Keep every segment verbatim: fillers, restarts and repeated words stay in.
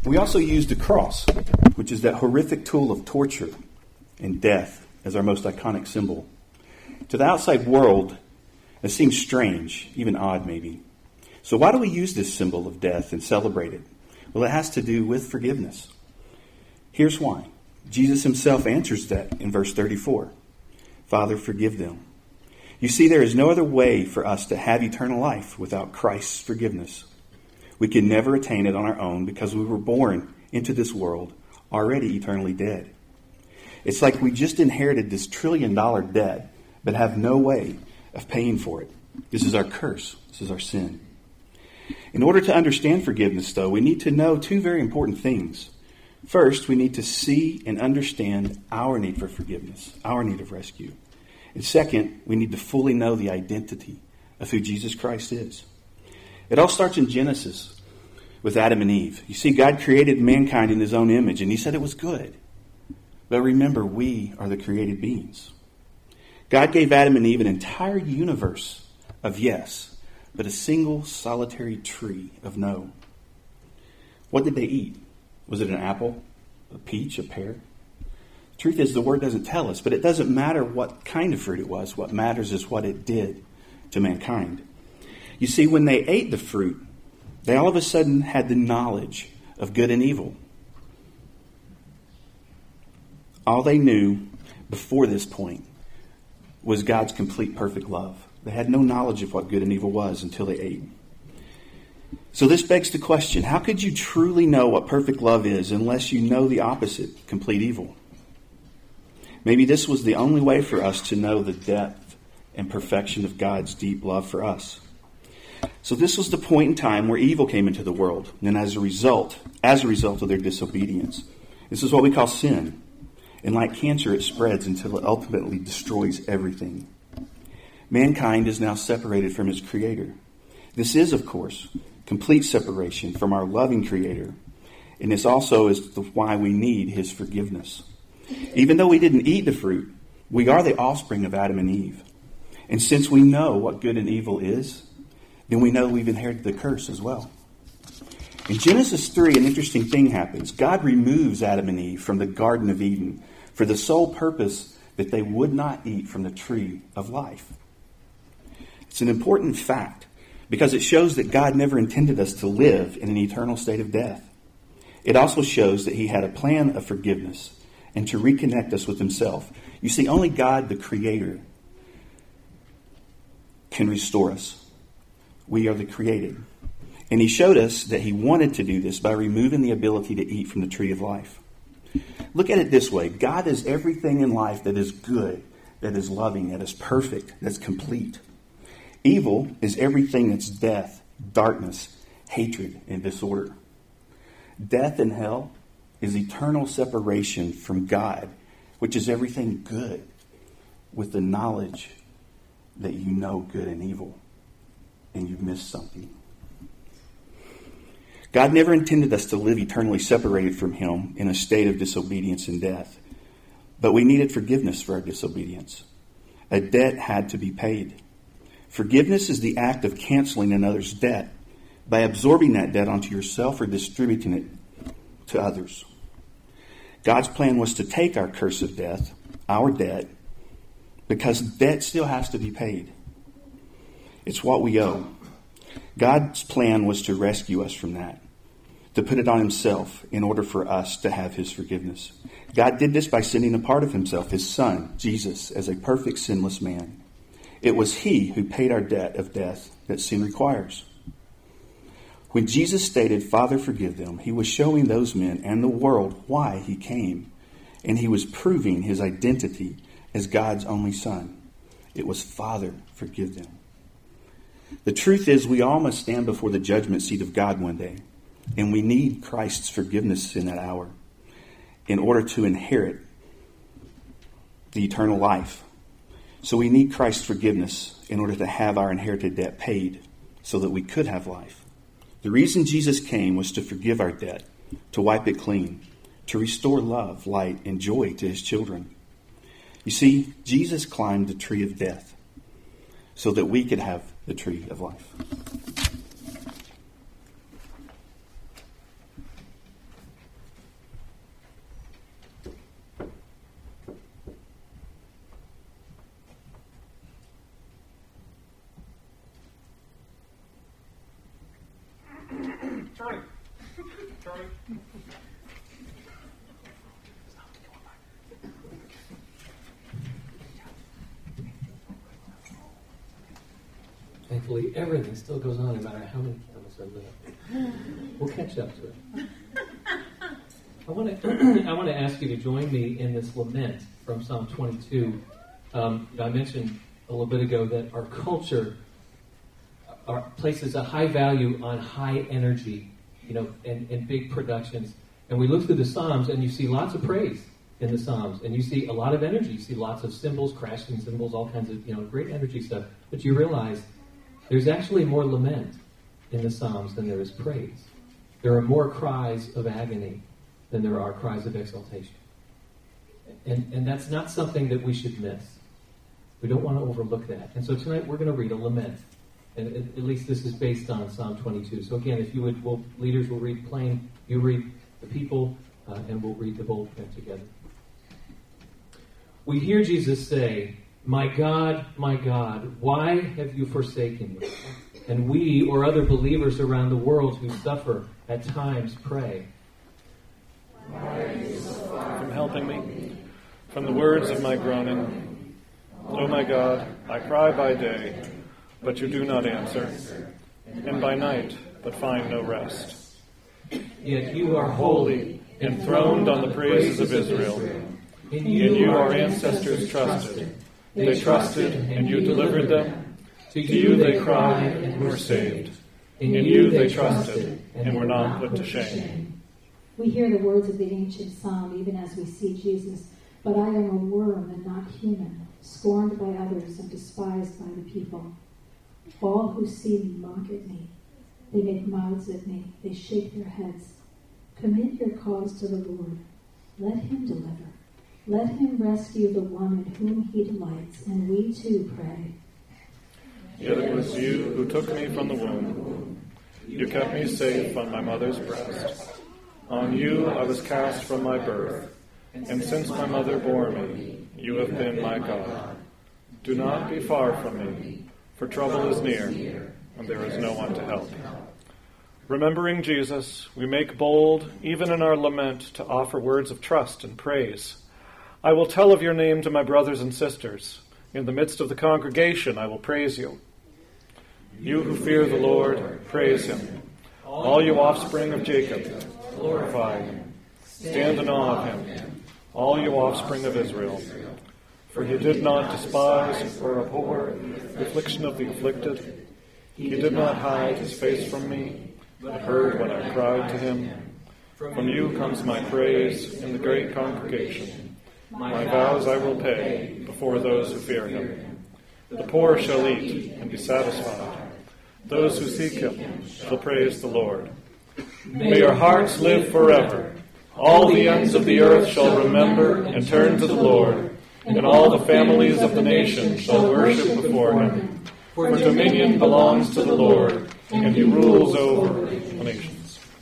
We also use the cross, which is that horrific tool of torture and death, as our most iconic symbol. To the outside world, it seems strange, even odd maybe. So why do we use this symbol of death and celebrate it? Well, it has to do with forgiveness. Here's why. Jesus himself answers that in verse thirty-four. Father, forgive them. You see, there is no other way for us to have eternal life without Christ's forgiveness. We can never attain it on our own because we were born into this world already eternally dead. It's like we just inherited this trillion dollar debt, but have no way of paying for it. This is our curse. This is our sin. In order to understand forgiveness, though, we need to know two very important things. First, we need to see and understand our need for forgiveness, our need of rescue. And second, we need to fully know the identity of who Jesus Christ is. It all starts in Genesis with Adam and Eve. You see, God created mankind in his own image, and he said it was good. But remember, we are the created beings. God gave Adam and Eve an entire universe of yes, but a single solitary tree of no. What did they eat? Was it an apple, a peach, a pear? The truth is, the word doesn't tell us, but it doesn't matter what kind of fruit it was. What matters is what it did to mankind. You see, when they ate the fruit, they all of a sudden had the knowledge of good and evil. All they knew before this point was God's complete perfect love. They had no knowledge of what good and evil was until they ate. So this begs the question, how could you truly know what perfect love is unless you know the opposite, complete evil? Maybe this was the only way for us to know the depth and perfection of God's deep love for us. So this was the point in time where evil came into the world, and as a result, as a result of their disobedience, this is what we call sin. And like cancer, it spreads until it ultimately destroys everything. Mankind is now separated from its Creator. This is, of course, complete separation from our loving Creator. And this also is the, why we need His forgiveness. Even though we didn't eat the fruit, we are the offspring of Adam and Eve. And since we know what good and evil is, then we know we've inherited the curse as well. In Genesis three, an interesting thing happens. God removes Adam and Eve from the Garden of Eden for the sole purpose that they would not eat from the tree of life. It's an important fact because it shows that God never intended us to live in an eternal state of death. It also shows that He had a plan of forgiveness and to reconnect us with Himself. You see, only God, the Creator, can restore us. We are the created. And He showed us that He wanted to do this by removing the ability to eat from the tree of life. Look at it this way. God is everything in life that is good, that is loving, that is perfect, that's complete. Evil is everything that's death, darkness, hatred, and disorder. Death and hell is eternal separation from God, which is everything good, with the knowledge that you know good and evil, and you've missed something. God never intended us to live eternally separated from Him in a state of disobedience and death. But we needed forgiveness for our disobedience. A debt had to be paid. Forgiveness is the act of canceling another's debt by absorbing that debt onto yourself or distributing it to others. God's plan was to take our curse of death, our debt, because debt still has to be paid. It's what we owe. God's plan was to rescue us from that, to put it on Himself in order for us to have His forgiveness. God did this by sending a part of Himself, His Son, Jesus, as a perfect sinless man. It was He who paid our debt of death that sin requires. When Jesus stated, Father, forgive them, He was showing those men and the world why He came, and He was proving His identity as God's only Son. It was, Father, forgive them. The truth is, we all must stand before the judgment seat of God one day, and we need Christ's forgiveness in that hour in order to inherit the eternal life. So we need Christ's forgiveness in order to have our inherited debt paid so that we could have life. The reason Jesus came was to forgive our debt, to wipe it clean, to restore love, light, and joy to His children. You see, Jesus climbed the tree of death so that we could have the tree of life. Charlie. Charlie. Thankfully, everything still goes on no matter how many candles are lit. We'll catch up to it. I want to I want to ask you to join me in this lament from Psalm twenty-two. Um, I mentioned a little bit ago that our culture our, places a high value on high energy, you know, and, and big productions. And we look through the Psalms, and you see lots of praise in the Psalms, and you see a lot of energy. You see lots of cymbals, crashing cymbals, all kinds of, you know, great energy stuff. But you realize there's actually more lament in the Psalms than there is praise. There are more cries of agony than there are cries of exaltation. And, and that's not something that we should miss. We don't want to overlook that. And so tonight we're going to read a lament. And at, at least this is based on Psalm twenty-two. So again, if you would, we'll, leaders will read plain, you read the people, uh, and we'll read the bold print together. We hear Jesus say, "My God, my God, why have you forsaken me?" And we, or other believers around the world who suffer at times, pray, "Why are you so far from helping me, from the words of my groaning? O my God, I cry by day, but you do not answer, and by night, but find no rest. Yet you are holy, enthroned on the praises of Israel. In you our ancestors trusted. They trusted, and you delivered them. To you they cried, and were saved. In you they trusted, and were not put to shame." We hear the words of the ancient psalm even as we see Jesus. "But I am a worm and not human, scorned by others and despised by the people. All who see me mock at me. They make mouths at me. They shake their heads. Commit your cause to the Lord. Let him deliver. Let him rescue the one in whom he delights, and we too pray. Yet it was you who took me from the womb. You kept me safe on my mother's breast. On you I was cast from my birth, and since my mother bore me, you have been my God. Do not be far from me, for trouble is near, and there is no one to help." Remembering Jesus, we make bold, even in our lament, to offer words of trust and praise. "I will tell of your name to my brothers and sisters. In the midst of the congregation I will praise you. You who fear the Lord, praise him. All you offspring of Jacob, glorify him. Stand in awe of him, all you offspring of Israel. For he did not despise or abhor the affliction of the afflicted. He did not hide his face from me, but heard when I cried to him. From you comes my praise in the great congregation. My vows I will pay before those who fear him. The poor shall eat and be satisfied. Those who seek him shall praise the Lord. May your hearts live forever. All the ends of the earth shall remember and turn to the Lord, and all the families of the nations shall worship before him. For dominion belongs to the Lord, and he rules over the nations."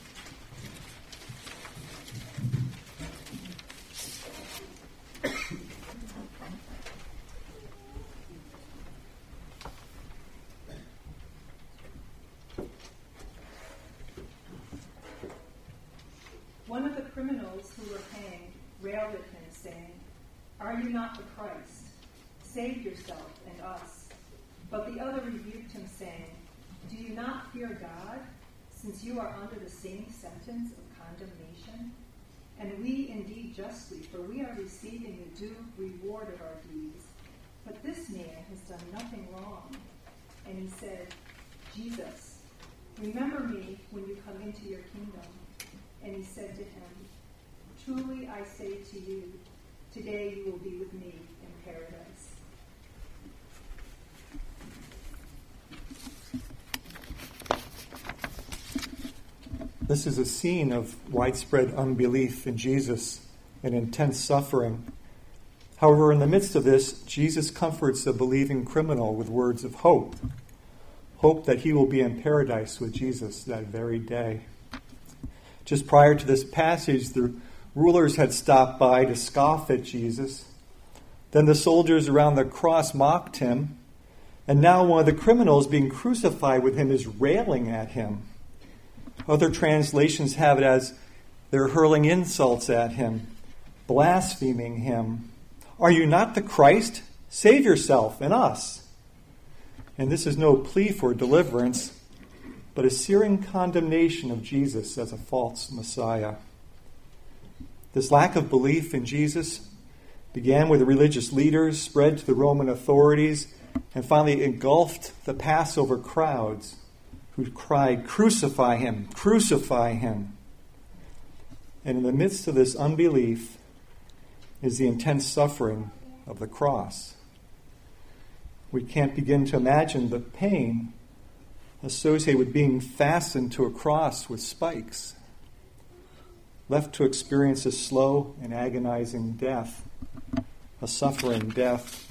One of the criminals who were hanged railed at him, saying, "Are you not the Christ? Save yourself and us." But the other rebuked him, saying, "Do you not fear God, since you are under the same sentence of condemnation? And we indeed justly, for we are receiving the due reward of our deeds. But this man has done nothing wrong." And he said, "Jesus, remember me when you come into your kingdom." And he said to him, "Truly I say to you, today you will be with me in paradise." This is a scene of widespread unbelief in Jesus and intense suffering. However, in the midst of this, Jesus comforts a believing criminal with words of hope. Hope that he will be in paradise with Jesus that very day. Just prior to this passage, the rulers had stopped by to scoff at Jesus. Then the soldiers around the cross mocked him. And now one of the criminals being crucified with him is railing at him. Other translations have it as they're hurling insults at him, blaspheming him. Are you not the Christ? Save yourself and us. And this is no plea for deliverance, but a searing condemnation of Jesus as a false Messiah. This lack of belief in Jesus began with the religious leaders, spread to the Roman authorities, and finally engulfed the Passover crowds who cried, "Crucify him, crucify him." And in the midst of this unbelief is the intense suffering of the cross. We can't begin to imagine the pain associated with being fastened to a cross with spikes, left to experience a slow and agonizing death, a suffering death.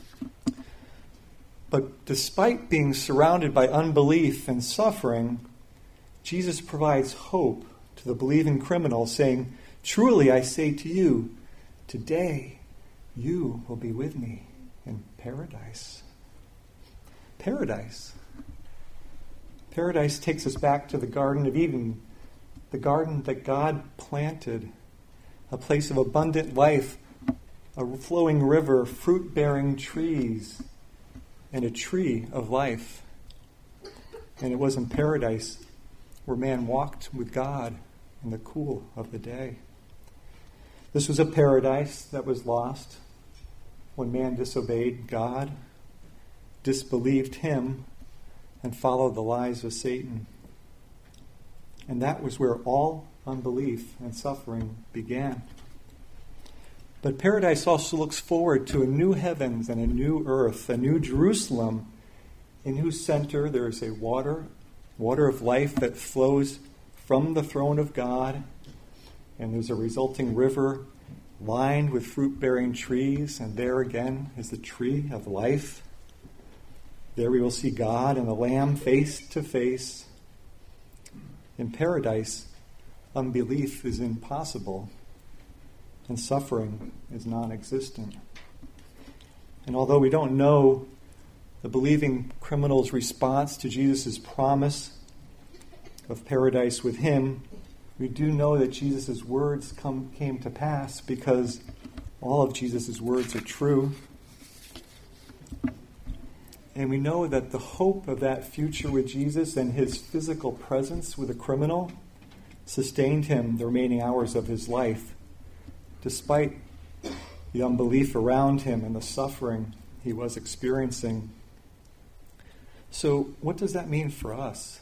But despite being surrounded by unbelief and suffering, Jesus provides hope to the believing criminal, saying, "Truly I say to you, today you will be with me in paradise." Paradise. Paradise takes us back to the Garden of Eden, the garden that God planted, a place of abundant life, a flowing river, fruit-bearing trees, and a tree of life. And it was in paradise where man walked with God in the cool of the day. This was a paradise that was lost when man disobeyed God, disbelieved him, and followed the lies of Satan. And that was where all unbelief and suffering began. But paradise also looks forward to a new heavens and a new earth, a new Jerusalem, in whose center there is a water, water of life that flows from the throne of God, and there's a resulting river lined with fruit-bearing trees, and there again is the tree of life. There we will see God and the Lamb face to face. In paradise, unbelief is impossible, and suffering is non-existent. And although we don't know the believing criminal's response to Jesus' promise of paradise with him, we do know that Jesus' words come, came to pass, because all of Jesus' words are true. And we know that the hope of that future with Jesus and his physical presence with the criminal sustained him the remaining hours of his life, despite the unbelief around him and the suffering he was experiencing. So, what does that mean for us?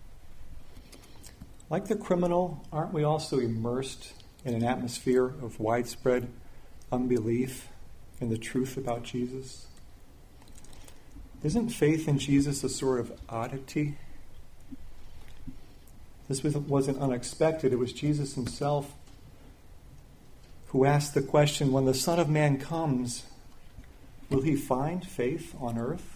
Like the criminal, aren't we also immersed in an atmosphere of widespread unbelief in the truth about Jesus? Isn't faith in Jesus a sort of oddity? This wasn't unexpected. It was Jesus himself who asked the question, when the Son of Man comes, will he find faith on earth?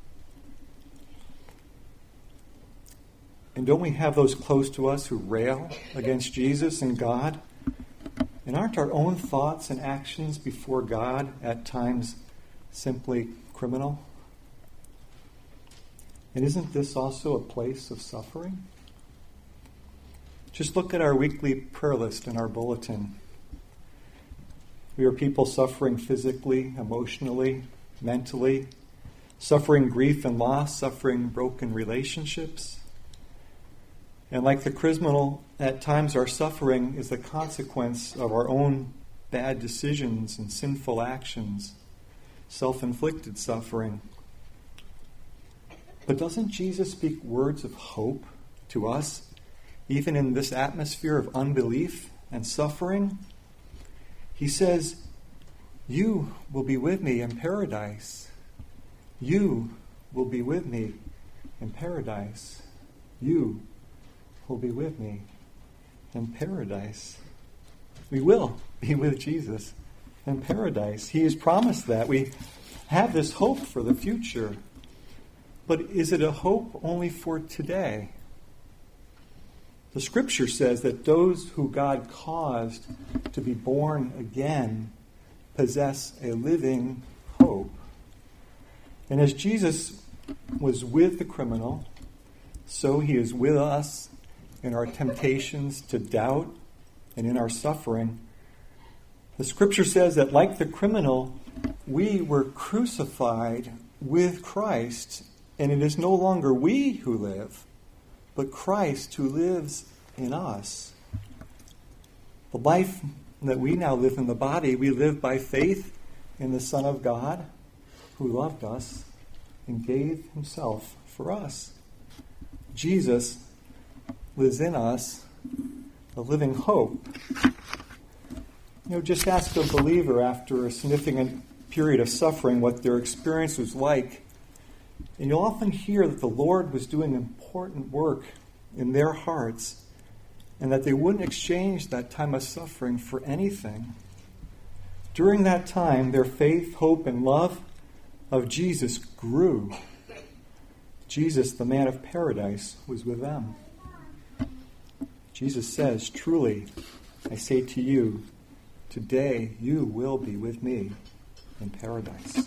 And don't we have those close to us who rail against Jesus and God? And aren't our own thoughts and actions before God at times simply criminal? And isn't this also a place of suffering? Just look at our weekly prayer list in our bulletin. We are people suffering physically, emotionally, mentally, suffering grief and loss, suffering broken relationships. And like the criminal, at times our suffering is the consequence of our own bad decisions and sinful actions, self-inflicted suffering. But doesn't Jesus speak words of hope to us, even in this atmosphere of unbelief and suffering? He says, "You will be with me in paradise. You will be with me in paradise. You will be with me in paradise." We will be with Jesus in paradise. He has promised that. We have this hope for the future. But is it a hope only for today? The Scripture says that those who God caused to be born again possess a living hope. And as Jesus was with the criminal, so he is with us in our temptations to doubt and in our suffering, the Scripture says that like the criminal, we were crucified with Christ, and it is no longer we who live, but Christ who lives in us. The life that we now live in the body, we live by faith in the Son of God who loved us and gave himself for us. Jesus lives in us, a living hope. You know, just ask a believer after a significant period of suffering what their experience was like, and you'll often hear that the Lord was doing important work in their hearts and that they wouldn't exchange that time of suffering for anything. During that time, their faith, hope, and love of Jesus grew. Jesus, the man of paradise, was with them. Jesus says, "Truly, I say to you, today you will be with me in paradise."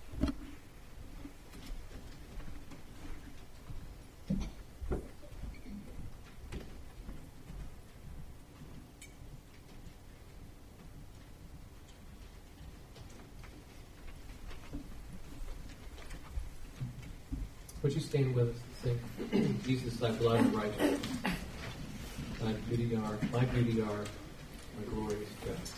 Would you stand with us and sing, Jesus, thy blood and righteousness, thy beauty are, my beauty are, my glorious God.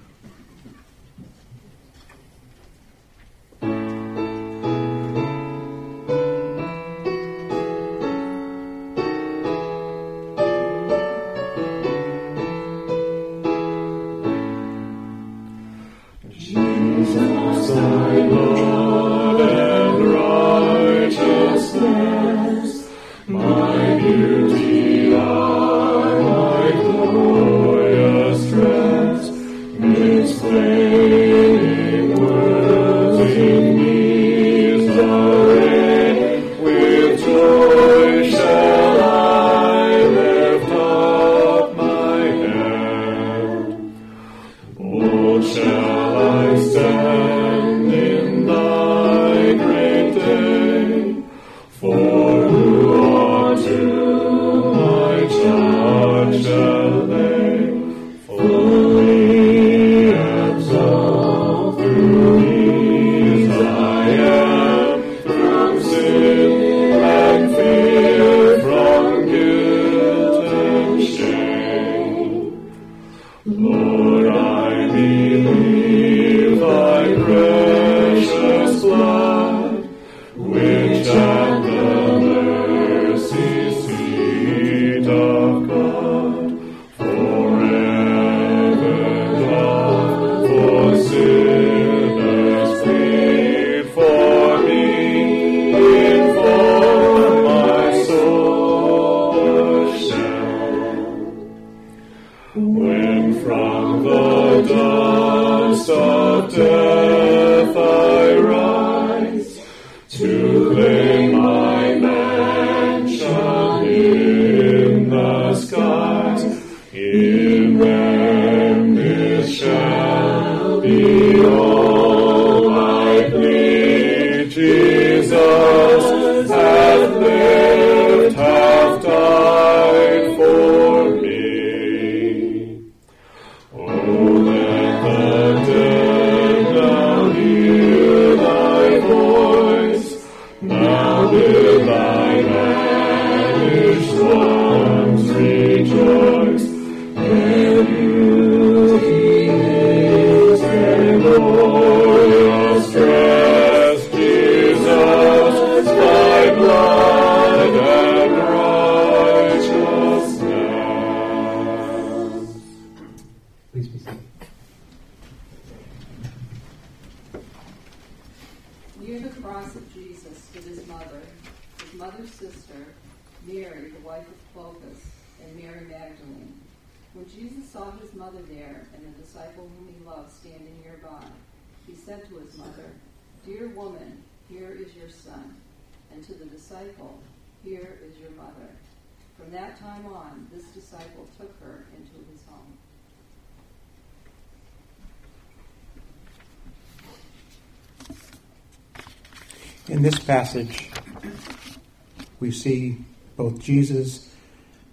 In this passage, we see both Jesus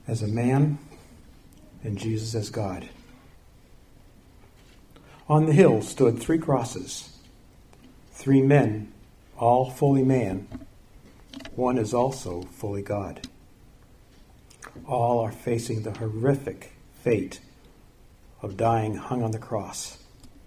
as a man and Jesus as God. On the hill stood three crosses, three men, all fully man. One is also fully God. All are facing the horrific fate of dying hung on the cross.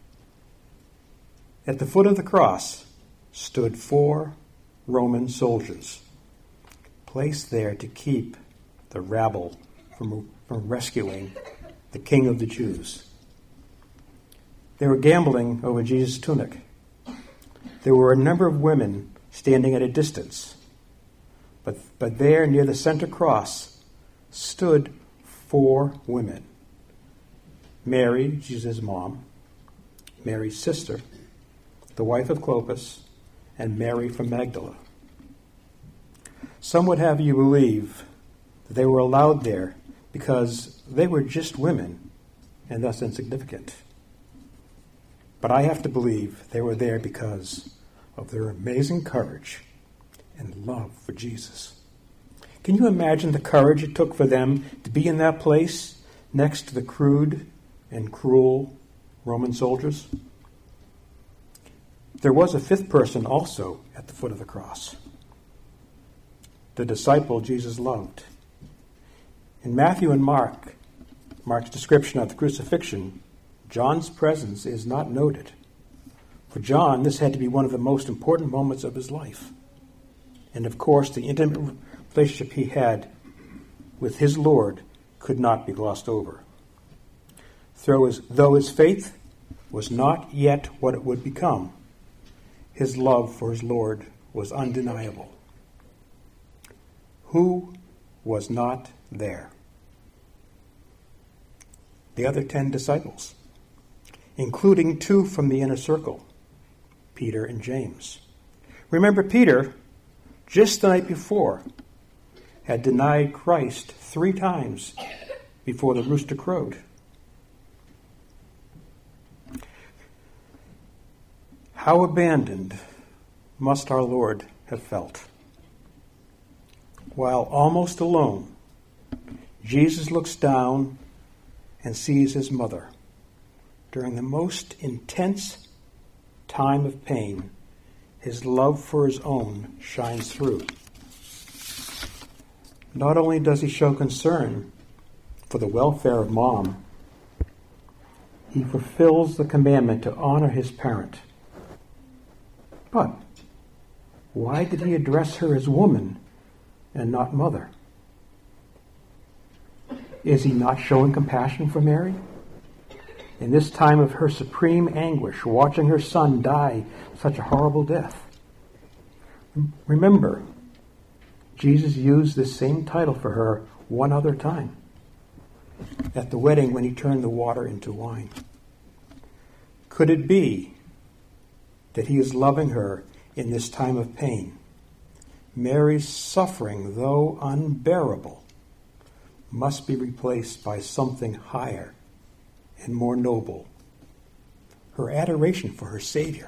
At the foot of the cross stood four Roman soldiers, placed there to keep the rabble from, from rescuing the King of the Jews. They were gambling over Jesus' tunic. There were a number of women standing at a distance, but, but there near the center cross stood four women. Mary, Jesus' mom, Mary's sister, the wife of Clopas, and Mary from Magdala. Some would have you believe that they were allowed there because they were just women and thus insignificant. But I have to believe they were there because of their amazing courage and love for Jesus. Can you imagine the courage it took for them to be in that place next to the crude and cruel Roman soldiers? There was a fifth person also at the foot of the cross, the disciple Jesus loved. In Matthew and Mark, Mark's description of the crucifixion, John's presence is not noted. For John, this had to be one of the most important moments of his life. And of course, the intimate relationship he had with his Lord could not be glossed over. Though his, though his faith was not yet what it would become, his love for his Lord was undeniable. Who was not there? The other ten disciples, including two from the inner circle, Peter and James. Remember, Peter, just the night before, had denied Christ three times before the rooster crowed. How abandoned must our Lord have felt? While almost alone, Jesus looks down and sees his mother. During the most intense time of pain, his love for his own shines through. Not only does he show concern for the welfare of Mom, he fulfills the commandment to honor his parent. But why did he address her as woman and not mother? Is he not showing compassion for Mary? In this time of her supreme anguish, watching her son die such a horrible death. Remember, Jesus used this same title for her one other time, at the wedding when he turned the water into wine. Could it be that he is loving her in this time of pain? Mary's suffering, though unbearable, must be replaced by something higher and more noble, her adoration for her Savior.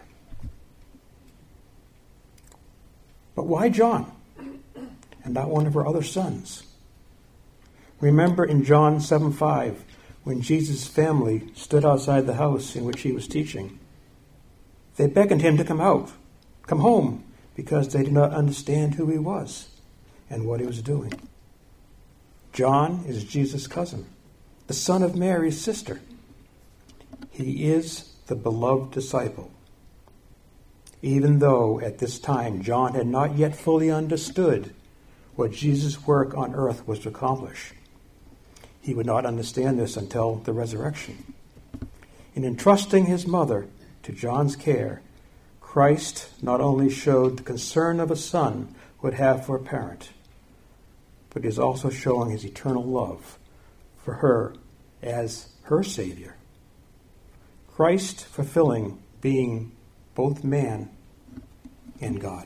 But why John and not one of her other sons? Remember in John seven five, when Jesus' family stood outside the house in which he was teaching, they beckoned him to come out, come home, because they did not understand who he was and what he was doing. John is Jesus' cousin, the son of Mary's sister. He is the beloved disciple. Even though at this time John had not yet fully understood what Jesus' work on earth was to accomplish, he would not understand this until the resurrection. In entrusting his mother to John's care, Christ not only showed the concern of a son would have for a parent, but is also showing his eternal love for her as her Savior. Christ fulfilling being both man and God.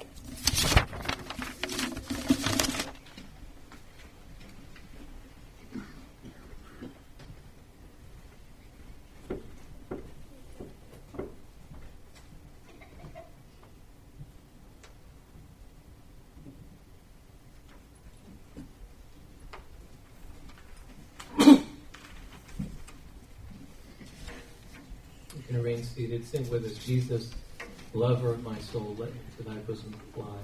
and remain seated. Sing with us, Jesus, lover of my soul, let me to thy bosom fly.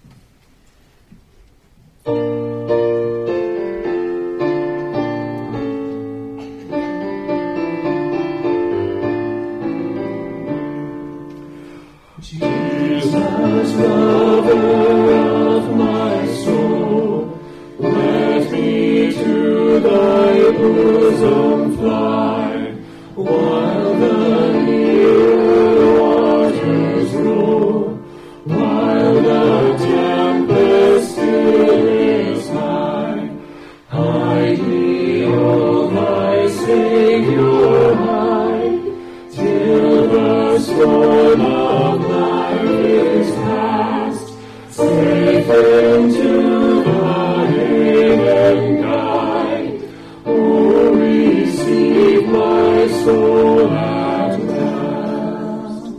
Jesus, lover of my soul, let me to thy bosom fly, while the near waters roll, while the tempest still is high. Hide me, O thy Savior, hide, till the storm of life is past, safe into the haven guide. O receive my soul at last.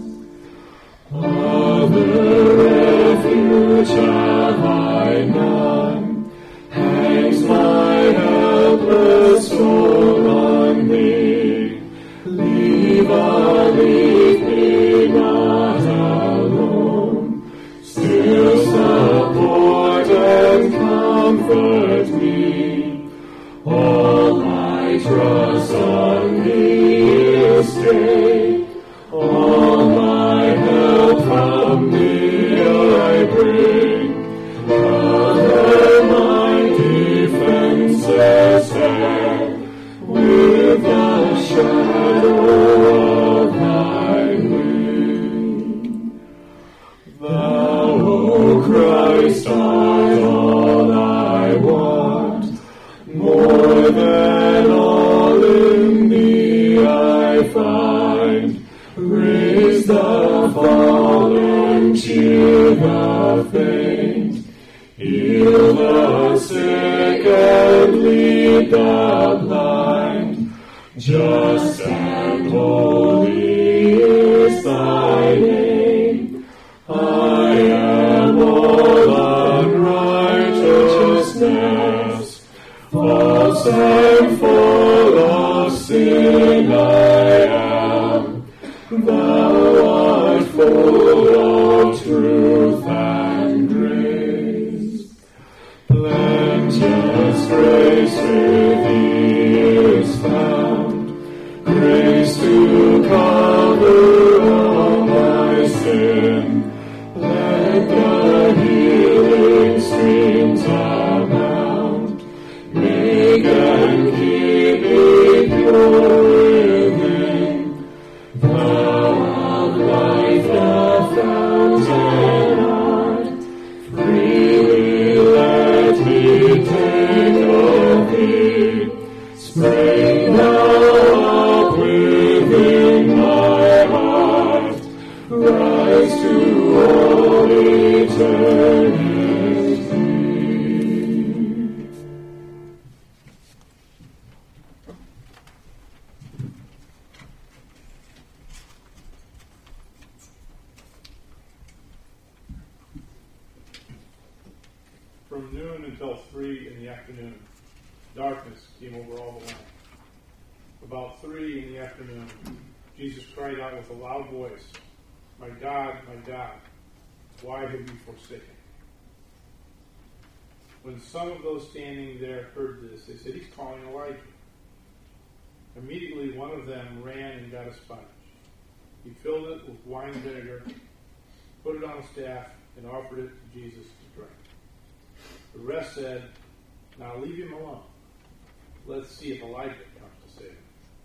Other refuge have I none, hangs my helpless soul on thee. Leave, ah, leave me not alone, still support and comfort me. All my trust on thee is stay, all my help from thee I bring. Cover my defenses head with the shadow of thy wing. Thou, O Christ, art all I want, more than all in thee I find. Raise the fallen, cheer the faint, heal the sick and lead the blind. Just and holy is thy name. I am all unrighteousness, false and full of sin I am. Thou art full of truth and grace. Plenteous grace with thee is found, grace to cover all my sin. Let the healing streams abound, make and keep me pure within. Thou of life the fountain art, freely let me take of thee. Spring thou up within my heart, rise to all eternity. From noon until three in the afternoon, darkness came over all the land. About three in the afternoon, Jesus cried out with a loud voice, "My God, my God, why have you forsaken me?" When some of those standing there heard this, they said, "He's calling Elijah." Immediately one of them ran and got a sponge. He filled it with wine vinegar, put it on a staff, and offered it to Jesus to drink. The rest said, "Now leave him alone. Let's see if Elijah comes to save him."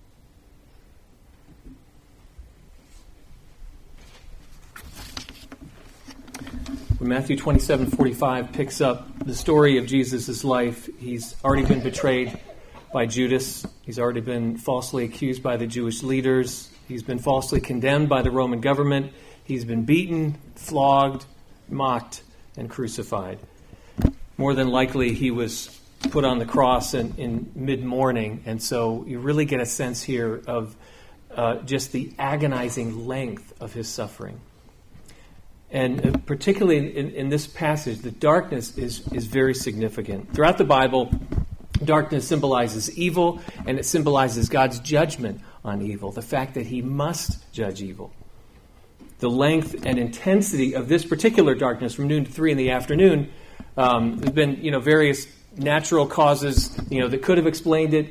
When Matthew twenty-seven forty-five picks up the story of Jesus' life, he's already been betrayed by Judas. He's already been falsely accused by the Jewish leaders. He's been falsely condemned by the Roman government. He's been beaten, flogged, mocked, and crucified. More than likely, he was put on the cross in, in mid-morning, and so you really get a sense here of uh, just the agonizing length of his suffering. And particularly in, in this passage, the darkness is, is very significant. Throughout the Bible, Darkness symbolizes evil, and it symbolizes God's judgment on evil, the fact that he must judge evil. The length and intensity of this particular darkness from noon to three in the afternoon, um, there's been, you know, various natural causes, you know, that could have explained it.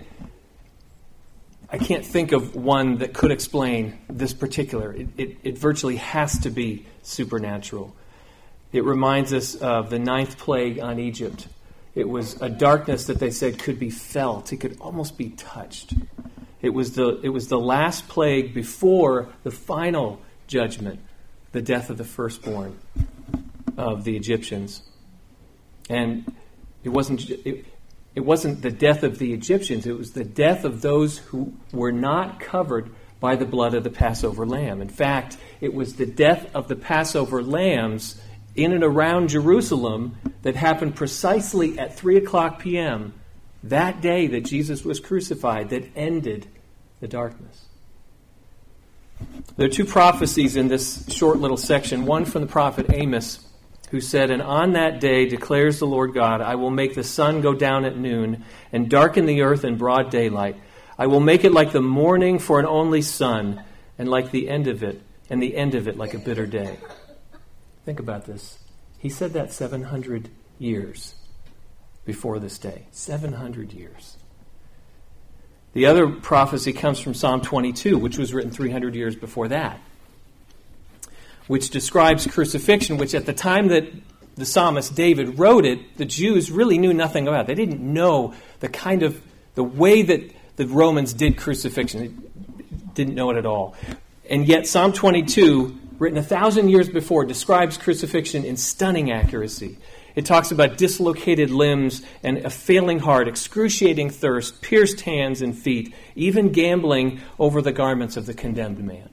I can't think of one that could explain this particular. It, it, it virtually has to be supernatural. It reminds us of the ninth plague on Egypt. It was a darkness that they said could be felt. It could almost be touched. It was the it was the last plague before the final judgment, the death of the firstborn of the Egyptians. And it wasn't it, it wasn't the death of the Egyptians, it was the death of those who were not covered by the blood of the Passover lamb. In fact, it was the death of the Passover lambs in and around Jerusalem that happened precisely at three o'clock p.m. that day that Jesus was crucified that ended the darkness. There are two prophecies in this short little section. One from the prophet Amos, who said, "And on that day declares the Lord God, I will make the sun go down at noon and darken the earth in broad daylight. I will make it like the morning for an only sun, and like the end of it, and the end of it like a bitter day." Think about this. He said that seven hundred years before this day. seven hundred years. The other prophecy comes from Psalm twenty-two, which was written three hundred years before that, which describes crucifixion, which at the time that the psalmist David wrote it, the Jews really knew nothing about. They didn't know the kind of, the way that the Romans did crucifixion. They didn't know it at all. And yet Psalm twenty-two, written a thousand years before, describes crucifixion in stunning accuracy. It talks about dislocated limbs and a failing heart, excruciating thirst, pierced hands and feet, even gambling over the garments of the condemned man.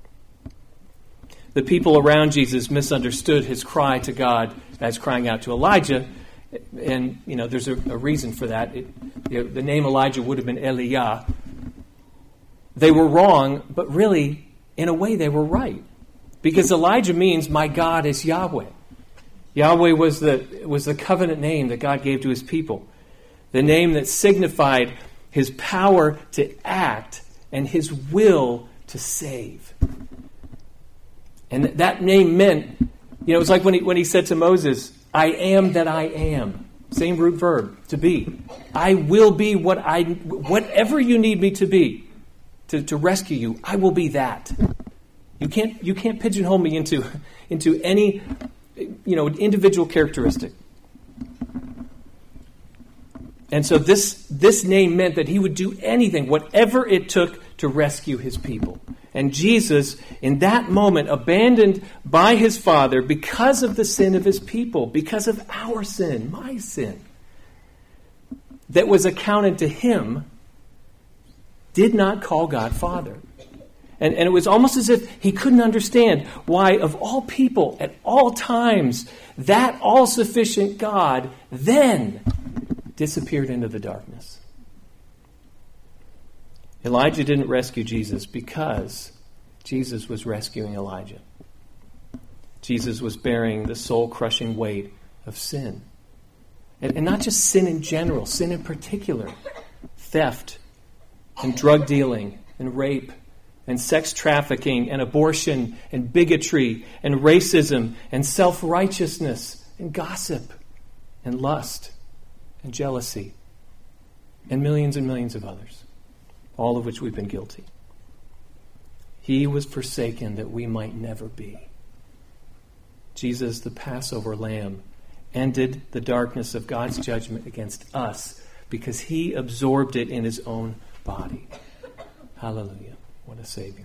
The people around Jesus misunderstood his cry to God as crying out to Elijah. And, you know, there's a, a reason for that. It, you know, the name Elijah would have been Eliah. They were wrong, but really, in a way, they were right. Because Elijah means, my God is Yahweh. Yahweh was the, was the covenant name that God gave to his people. The name that signified his power to act and his will to save. And that name meant, you know, it was like when he, when he said to Moses, I am that I am. Same root verb, to be. I will be what I, whatever you need me to be to, to rescue you, I will be that. You can't you can't pigeonhole me into into any, you know, individual characteristic. And so this this name meant that he would do anything, whatever it took to rescue his people. And Jesus, in that moment, abandoned by his Father because of the sin of his people, because of our sin, my sin, that was accounted to him, did not call God Father. And, and it was almost as if he couldn't understand why, of all people, at all times, that all-sufficient God then disappeared into the darkness. Elijah didn't rescue Jesus because Jesus was rescuing Elijah. Jesus was bearing the soul-crushing weight of sin. And, and not just sin in general, sin in particular. Theft and drug dealing and rape and sex trafficking and abortion and bigotry and racism and self-righteousness and gossip and lust and jealousy and millions and millions of others, all of which we've been guilty. He was forsaken that we might never be. Jesus, the Passover lamb, ended the darkness of God's judgment against us because he absorbed it in his own body. Hallelujah. What a Savior.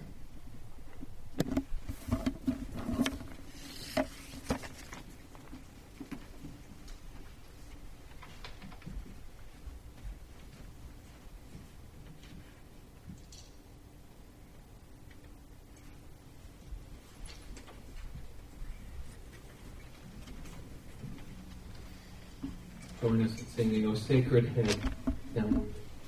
Join us in singing, O Sacred Head. Now,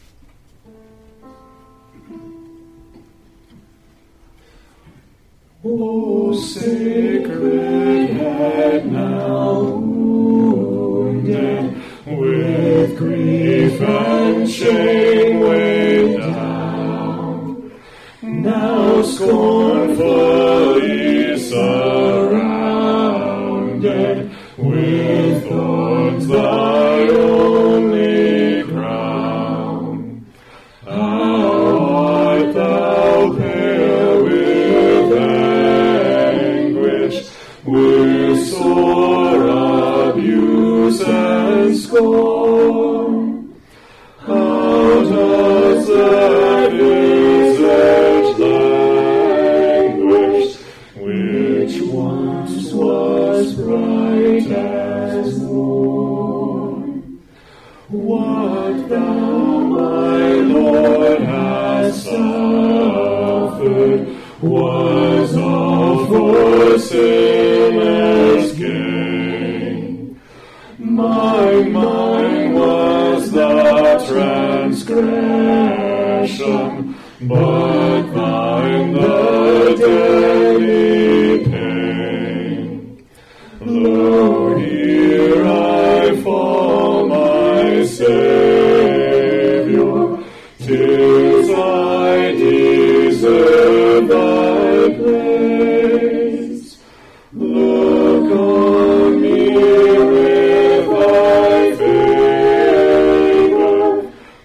O sacred head now wounded with grief and shame weighed down, now scornfully surrounded with thorns thy only crown. How art thou pale with anguish, with sore abuse and scorn. How does that visage languish, which once was bright as morn? What thou, my Lord, hast suffered was all for sinner's gain. My mind was the transgression, but thine the deadly pain. Lo, here I fall, my Savior, 'tis I deserve thy praise. Look on me with thy favor,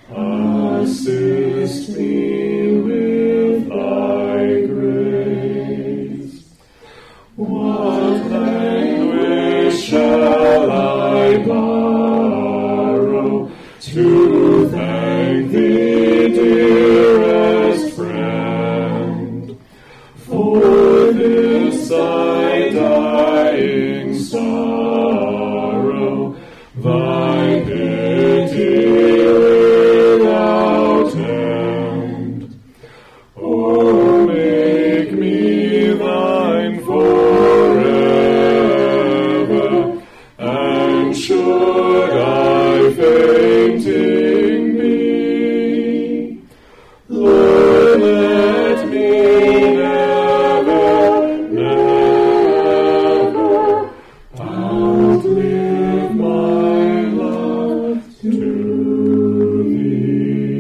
assist me with thy grace. What language shall I borrow to thank thee, dearest friend, for this thy dying sorrow, thy pity without end? Oh, make me thine forever, and should I fainting be, Lord, let me never, never outlive my love to thee.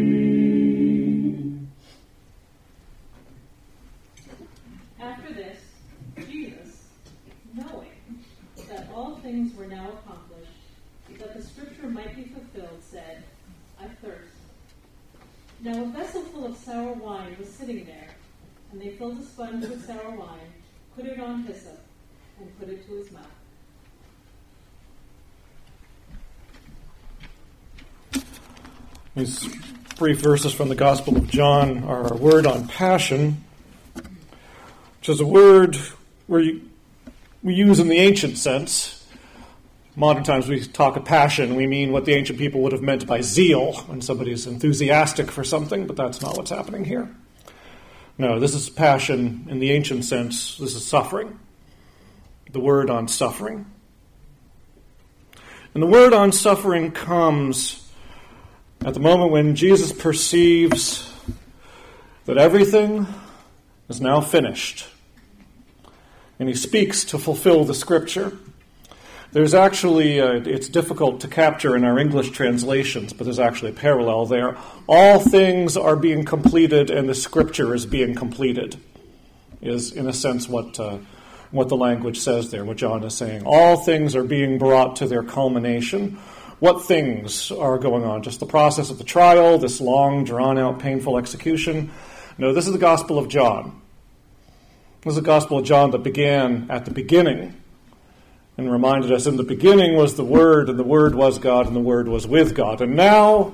After this, Jesus, knowing that all things were now accomplished, that the scripture might be fulfilled, said, I thirst. Now a vessel full of sour wine was sitting there, and they filled a sponge with sour wine, put it on hyssop, and put it to his mouth. These brief verses from the Gospel of John are a word on passion, which is a word where you, we use in the ancient sense. Modern times we talk of passion, we mean what the ancient people would have meant by zeal, when somebody's enthusiastic for something, but that's not what's happening here. No, this is passion in the ancient sense. This is suffering. The word on suffering. And the word on suffering comes at the moment when Jesus perceives that everything is now finished. And he speaks to fulfill the scripture. There's actually, uh, it's difficult to capture in our English translations, but there's actually a parallel there. All things are being completed and the scripture is being completed, is in a sense what uh, what the language says there, what John is saying. All things are being brought to their culmination. What things are going on? Just the process of the trial, this long, drawn-out, painful execution? No, this is the Gospel of John. This is the Gospel of John that began at the beginning and reminded us in the beginning was the Word, and the Word was God, and the Word was with God. And now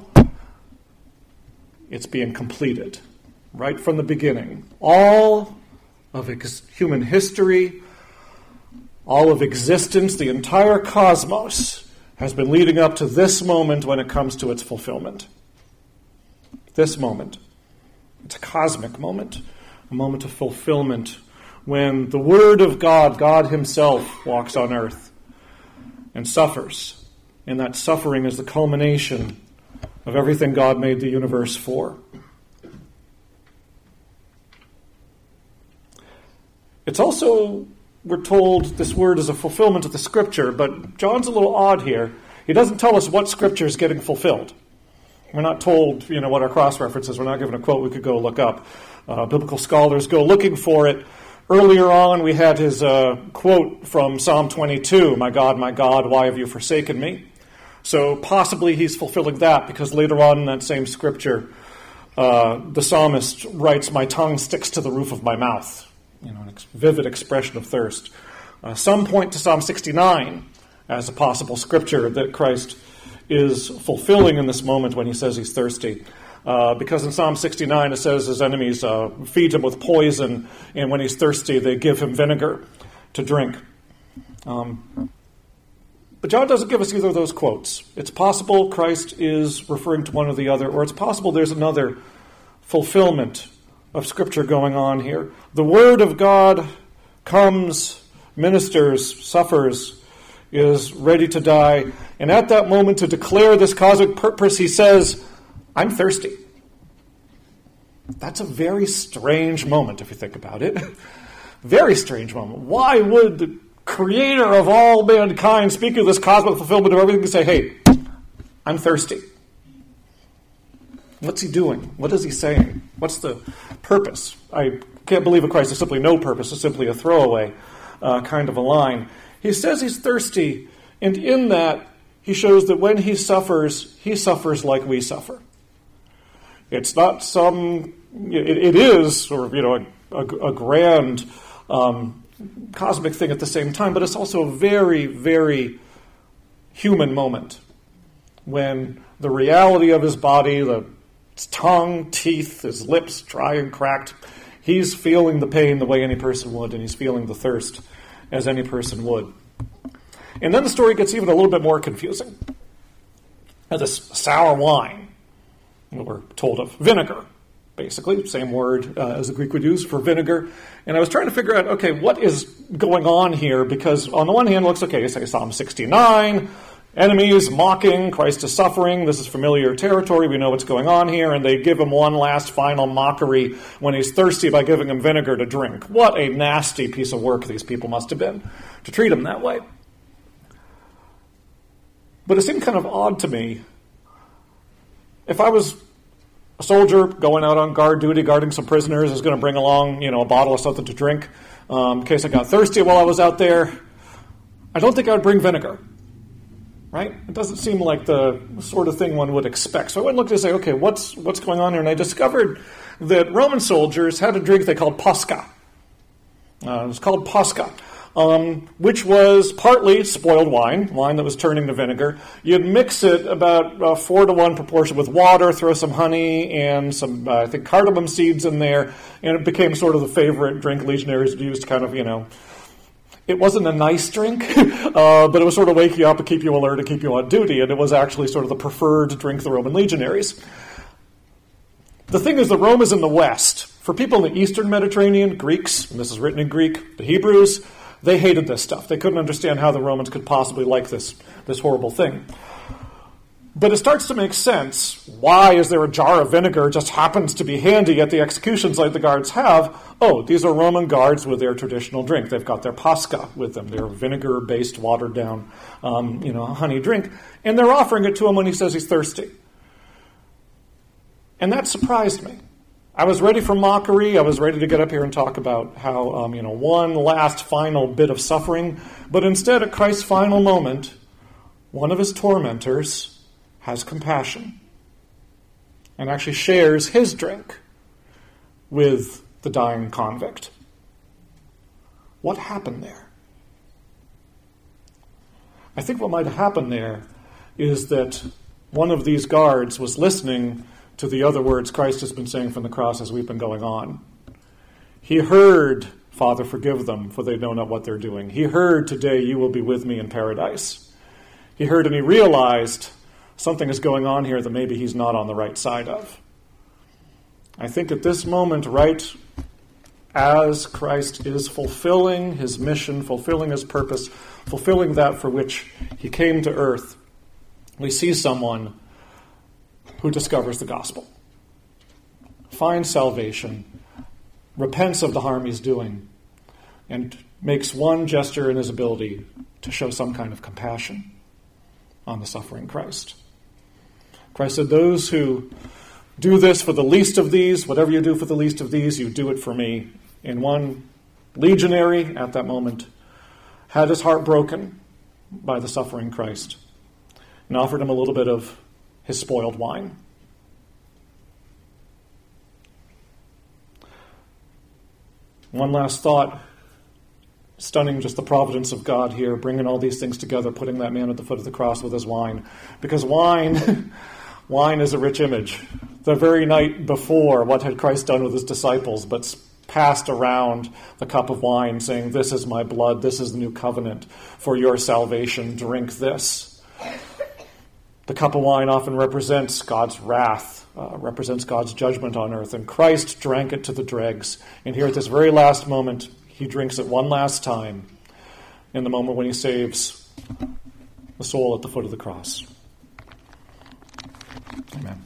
it's being completed right from the beginning. All of ex- human history, all of existence, the entire cosmos has been leading up to this moment when it comes to its fulfillment. This moment. It's a cosmic moment, a moment of fulfillment when the Word of God, God himself, walks on earth and suffers. And that suffering is the culmination of everything God made the universe for. It's also, we're told, this word is a fulfillment of the Scripture, but John's a little odd here. He doesn't tell us what Scripture is getting fulfilled. We're not told, you know, what our cross-reference is. We're not given a quote we could go look up. Uh, biblical scholars go looking for it. Earlier on, we had his uh, quote from Psalm twenty-two, "My God, my God, why have you forsaken me?" So possibly he's fulfilling that, because later on in that same scripture, uh, the psalmist writes, "My tongue sticks to the roof of my mouth." You know, an ex- vivid expression of thirst. Uh, some point to Psalm sixty-nine as a possible scripture that Christ is fulfilling in this moment when he says he's thirsty. Uh, because in Psalm sixty-nine it says his enemies uh, feed him with poison, and when he's thirsty they give him vinegar to drink. Um, but John doesn't give us either of those quotes. It's possible Christ is referring to one or the other, or it's possible there's another fulfillment of Scripture going on here. The Word of God comes, ministers, suffers, is ready to die, and at that moment to declare this cosmic purpose, he says, "I'm thirsty." That's a very strange moment if you think about it. Very strange moment. Why would the creator of all mankind speak of this cosmic fulfillment of everything and say, "Hey, I'm thirsty"? What's he doing? What is he saying? What's the purpose? I can't believe in Christ there's simply no purpose. It's simply a throwaway uh, kind of a line. He says he's thirsty, and in that, he shows that when he suffers, he suffers like we suffer. It's not some, it, it is sort of, you know, a, a, a grand um, cosmic thing at the same time, but it's also a very, very human moment when the reality of his body, the his tongue, teeth, his lips dry and cracked, he's feeling the pain the way any person would, and he's feeling the thirst as any person would. And then the story gets even a little bit more confusing. Now, this sour wine, that we're told of, vinegar, basically, same word uh, as the Greek would use for vinegar. And I was trying to figure out, okay, what is going on here? Because on the one hand, it looks okay, you say Psalm sixty-nine, enemies mocking, Christ is suffering, this is familiar territory, we know what's going on here, and they give him one last final mockery when he's thirsty by giving him vinegar to drink. What a nasty piece of work these people must have been to treat him that way. But it seemed kind of odd to me. If I was a soldier going out on guard duty, guarding some prisoners, I was going to bring along, you know, a bottle of something to drink um, in case I got thirsty while I was out there, I don't think I would bring vinegar. Right? It doesn't seem like the sort of thing one would expect. So I went and looked and say, okay, what's what's going on here? And I discovered that Roman soldiers had a drink they called Posca. Uh, it was called Posca, um, which was partly spoiled wine, wine that was turning to vinegar. You'd mix it about uh, four to one proportion with water, throw some honey and some, uh, I think, cardamom seeds in there, and it became sort of the favorite drink legionaries used to kind of, you know, it wasn't a nice drink, uh, but it was sort of wake you up and keep you alert and keep you on duty, and it was actually sort of the preferred drink of the Roman legionaries. The thing is that Rome is in the west. For people in the eastern Mediterranean, Greeks, and this is written in Greek, the Hebrews, they hated this stuff. They couldn't understand how the Romans could possibly like this, this horrible thing. But it starts to make sense. Why is there a jar of vinegar just happens to be handy at the executions like the guards have? Oh, these are Roman guards with their traditional drink. They've got their Posca with them, their vinegar-based, watered-down, um, you know, honey drink. And they're offering it to him when he says he's thirsty. And that surprised me. I was ready for mockery. I was ready to get up here and talk about how, um, you know, one last final bit of suffering. But instead, at Christ's final moment, one of his tormentors has compassion and actually shares his drink with the dying convict. What happened there? I think what might have happened there is that one of these guards was listening to the other words Christ has been saying from the cross as we've been going on. He heard, "Father, forgive them, for they know not what they're doing." He heard, "Today you will be with me in paradise." He heard and he realized something is going on here that maybe he's not on the right side of. I think at this moment, right as Christ is fulfilling his mission, fulfilling his purpose, fulfilling that for which he came to earth, we see someone who discovers the gospel, finds salvation, repents of the harm he's doing, and makes one gesture in his ability to show some kind of compassion on the suffering Christ. Christ said, those who do this for the least of these, whatever you do for the least of these, you do it for me. And one legionary at that moment had his heart broken by the suffering Christ and offered him a little bit of his spoiled wine. One last thought, stunning just the providence of God here, bringing all these things together, putting that man at the foot of the cross with his wine. Because wine, wine is a rich image. The very night before, what had Christ done with his disciples, but passed around the cup of wine, saying, this is my blood, this is the new covenant for your salvation, drink this. The cup of wine often represents God's wrath, uh, represents God's judgment on earth, and Christ drank it to the dregs. And here at this very last moment, he drinks it one last time in the moment when he saves the soul at the foot of the cross. Amen.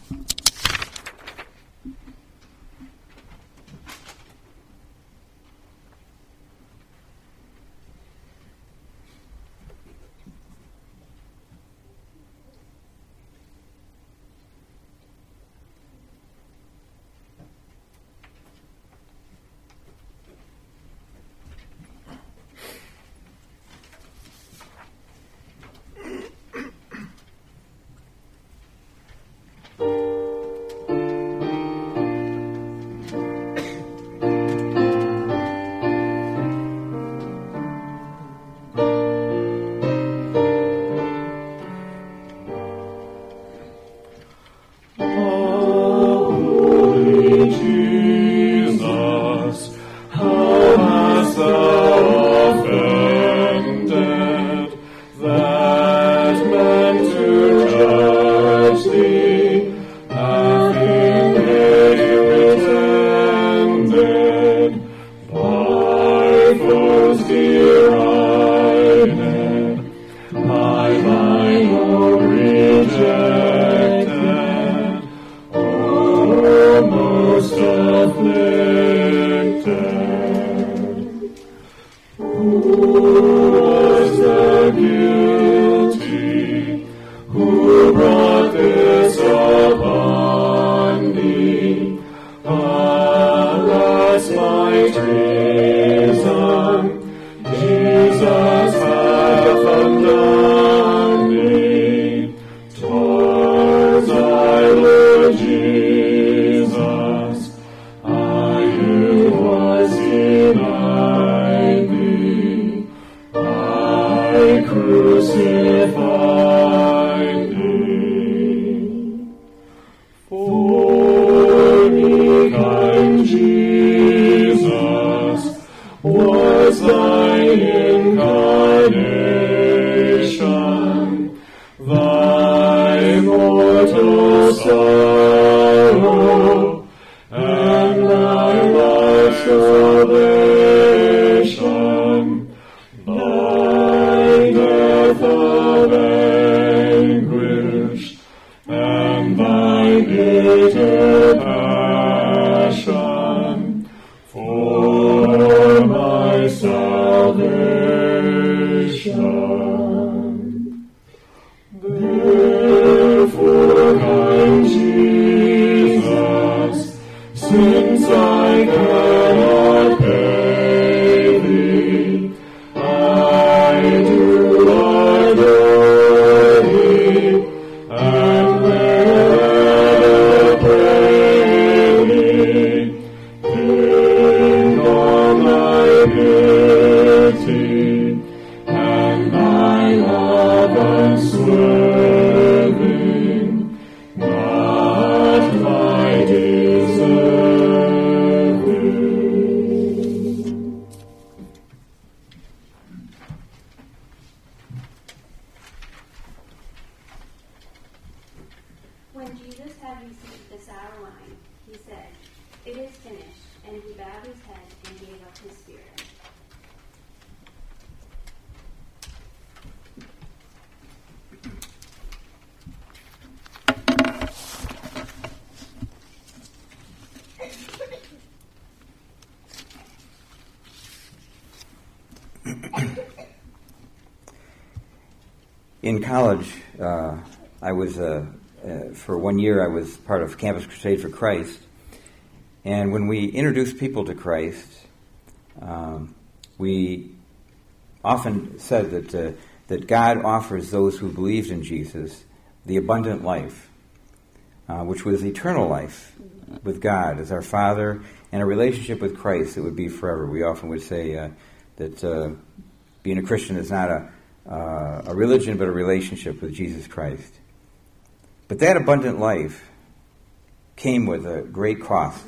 In college, uh, I was a, uh, for one year I was part of Campus Crusade for Christ. And when we introduced people to Christ, um, we often said that uh, that God offers those who believed in Jesus the abundant life, uh, which was eternal life with God as our Father, and a relationship with Christ that would be forever. We often would say uh, that uh, being a Christian is not a, uh, a religion, but a relationship with Jesus Christ. But that abundant life came with a great cost.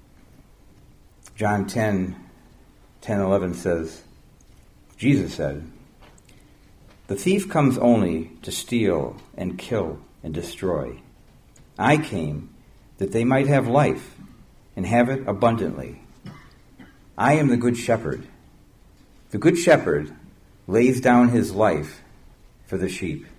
John ten, ten, eleven says, Jesus said, "The thief comes only to steal and kill and destroy. I came that they might have life and have it abundantly. I am the good shepherd. The good shepherd lays down his life for the sheep."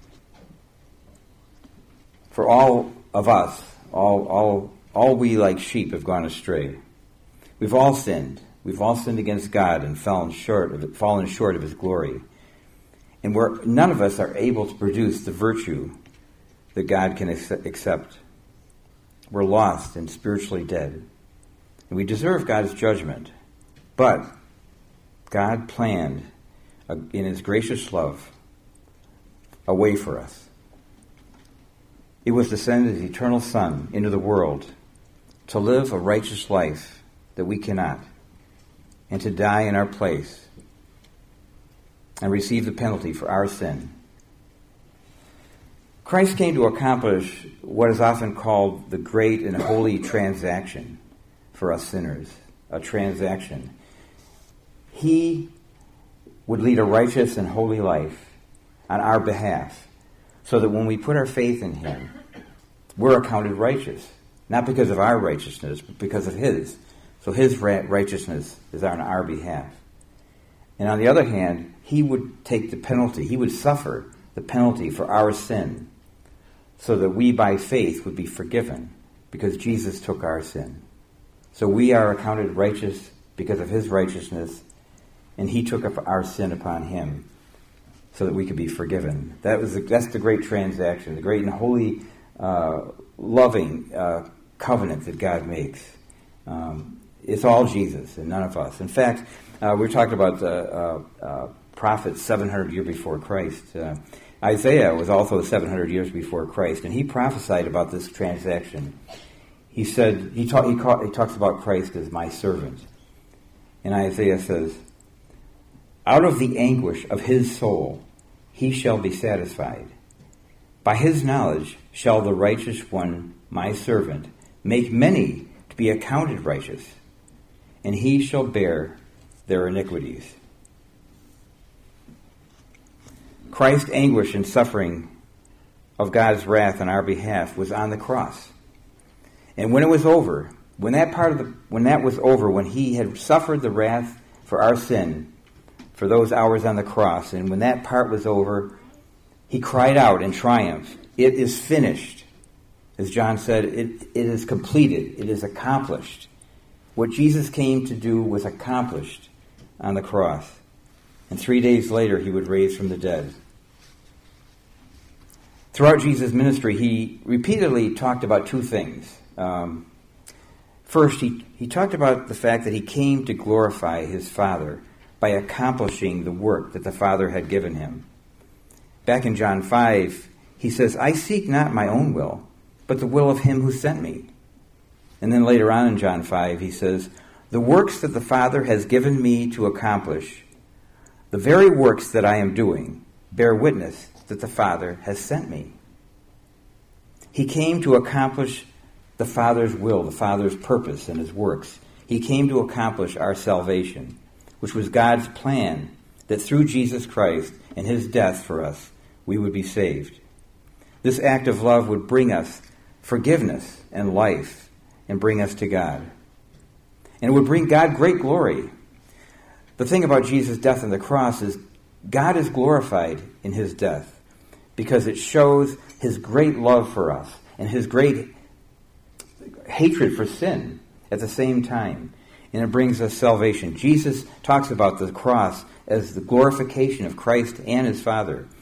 For all of us, all, all, all we like sheep have gone astray. We've all sinned. We've all sinned against God and fallen short of it, fallen short of His glory. And we're, none of us are able to produce the virtue that God can accept. We're lost and spiritually dead. And we deserve God's judgment. But God planned, a, in His gracious love, a way for us. It was to send His eternal Son into the world to live a righteous life that we cannot, and to die in our place and receive the penalty for our sin. Christ came to accomplish what is often called the great and holy transaction for us sinners, a transaction. He would lead a righteous and holy life on our behalf, so that when we put our faith in Him, we're accounted righteous, not because of our righteousness, but because of His. So His righteousness is on our behalf. And on the other hand, He would take the penalty. He would suffer the penalty for our sin, so that we by faith would be forgiven, because Jesus took our sin. So we are accounted righteous because of His righteousness, and He took up our sin upon Him, so that we could be forgiven. That was the, that's the great transaction, the great and holy, uh, loving uh, covenant that God makes. Um, it's all Jesus and none of us. In fact, uh, we were talking about the uh, uh, prophets seven hundred years before Christ. Uh, Isaiah was also seven hundred years before Christ, and he prophesied about this transaction. He said, he, ta- he, ca- he talks about Christ as my servant. And Isaiah says, "Out of the anguish of his soul he shall be satisfied. By his knowledge shall the righteous one, my servant, make many to be accounted righteous, and he shall bear their iniquities." Christ's anguish and suffering of God's wrath on our behalf was on the cross. And when it was over, when that part of the when that was over, when he had suffered the wrath for our sin, for those hours on the cross, and when that part was over, he cried out in triumph, "It is finished." As John said, it, it is completed. It is accomplished. What Jesus came to do was accomplished on the cross. And three days later, he would raise from the dead. Throughout Jesus' ministry, he repeatedly talked about two things. Um, first, he, he talked about the fact that he came to glorify his Father by accomplishing the work that the Father had given him. Back in John five, he says, "I seek not my own will, but the will of him who sent me." And then later on in John five, he says, "The works that the Father has given me to accomplish, the very works that I am doing, bear witness that the Father has sent me." He came to accomplish the Father's will, the Father's purpose and his works. He came to accomplish our salvation, which was God's plan, that through Jesus Christ and his death for us, we would be saved. This act of love would bring us forgiveness and life and bring us to God. And it would bring God great glory. The thing about Jesus' death on the cross is God is glorified in his death because it shows his great love for us and his great hatred for sin at the same time. And it brings us salvation. Jesus talks about the cross as the glorification of Christ and his Father.